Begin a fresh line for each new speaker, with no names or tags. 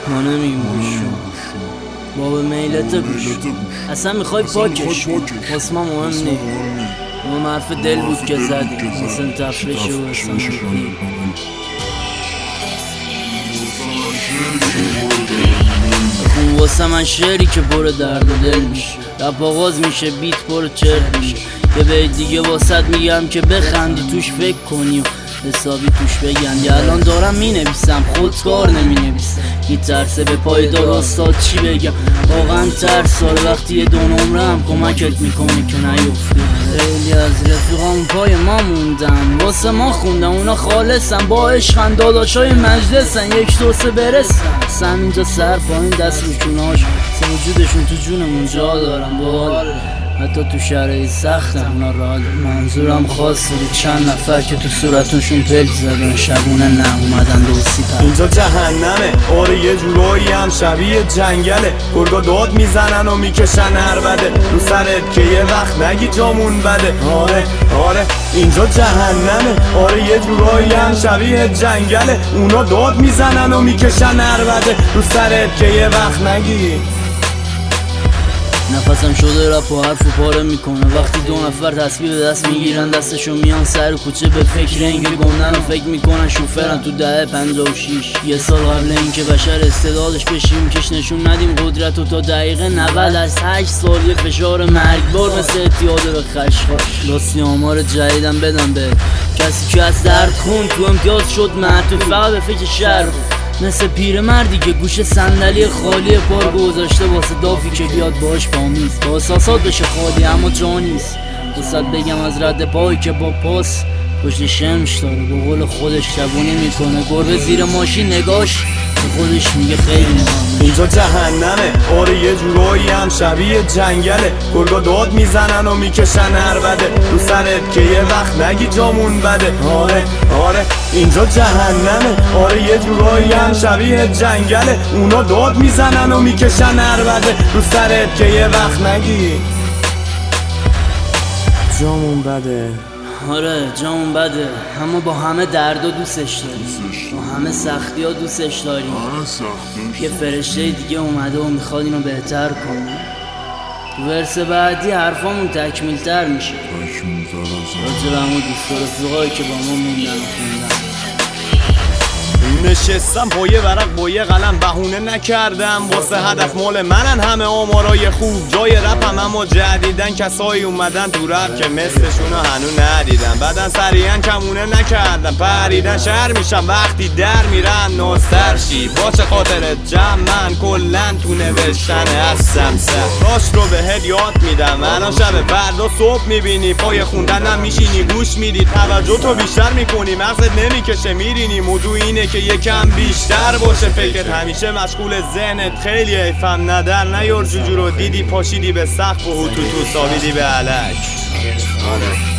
ما نمیگیم گوشون بابا میلت گوش اصلا میخوای پاکش واسه ما مهم نی ما حرف دل بود که زدیم مثل تفریش و اصلا خوب واسه من شعری که پر درد و دل میشه رپ آغاز میشه بیت پر چرت میشه یه بیت دیگه واسط میگم که بخندی توش فکر کنی و حسابی توش بگندی الان دارم مینویسم خودکار نمینویسم میترسه به پای دار استاد چی بگم واقعا ترس داره وقتی یه دو نمره هم کمکت میکنه که نیفتی خیلی از رفیقام پای ما موندن واسه ما خوندن اونا خالصن با عشقن داداشای مجلسن یک دو سه برسن اصلا اینجا سر پایین دست رو چوناش وجودشون تو جونمون جا دارن بال حتی تو شرایط سختم اونا راه منظورم خاص بود چند نفر که تو صورتونشون پلک زدن شبونه نه اومدن دوستی پر
اینجا جهنمه آره یه جورایی هم شبیه جنگله گرگا داد میزنن و میکشن عربده رو سرت که یه وقت نگی جامون بده آره اینجا جهنمه آره یه جورایی هم شبیه جنگله اونا داد میزنن و میکشن عربده رو سرت که یه وقت نگی
نفسم شده رپ و حرف و پاره میکنه وقتی دو نفر تصویر دست میگیرن دستشون میان سر کوچه به فکر اینکه گمدن و فکر میکنن شوفرن تو دهه 56 یه سال قبل اینکه بشر استعدادش بشیم کش نشون ندیم قدرت و تا دقیقه 90 از 8 سال یه فشار مرگبار مثل اعتیاد به خشخاش راستی آمار جدیدم بدم به کسی که از درد خون تو امتیاز شد معطوف فقط به فکر شهر مثل پیرمردی که گوشه صندلی خالی پار گذاشته واسه دافی که بیاد باش پامیز با احساسات بشه خالی اما جا نیست واسه بگم از رد پایی که با پاس پشت شمش داره به قول خودش شبونی میکنه گربه زیر ماشین نگاش به خودش میگه خیلی نگاه
اینجا جهنمه آره یه جورایی هم شبیه جنگله گرگا داد میزنن و میکشن عربده رو سرت که یه وقت نگی جامون بده آره اینجا جهنمه آره یه جورایی هم شبیه جنگله اونا داد میزنن و میکشن عربده رو سرت که یه وقت نگی جامون بده
آره جامون بده اما با همه دردا دوستش داریم با همه سختی ها دوستش داریم یه فرشته دیگه اومده و میخواد اینو بهتر کنه تو ورس بعدی حرفامون تکمیل تر میشه راجع به همون دوست و رفیقایی که با ما موندن و خوندن
نشستم با یه ورق با یه قلم بهونه نکردم واسه هدف مال منن همه آمارای خوب جای رپم اما جدیدن کسایی اومدن تو رپ که مثلشونو هنو ندیدم بعدن سریعا کمونه نکردم پریدن شهر میشم وقتی در میرن ناسترشی با چه خاطرت جمع من کلن تو نوشتن هستم سر راست رو بهت یاد میدم الان شب فردا صبح میبینی پای خوندنم میشینی گوش میدی توجه تو بیشتر میکنی مغزت نمیکشه میرینی موضوع اینه که یکم بیشتر باشه فکرت همیشه مشغول ذهنت خیلی ایفم ندر نیار جوجو رو دیدی پاشیدی به سقف و هوتوتو ساویدی به علک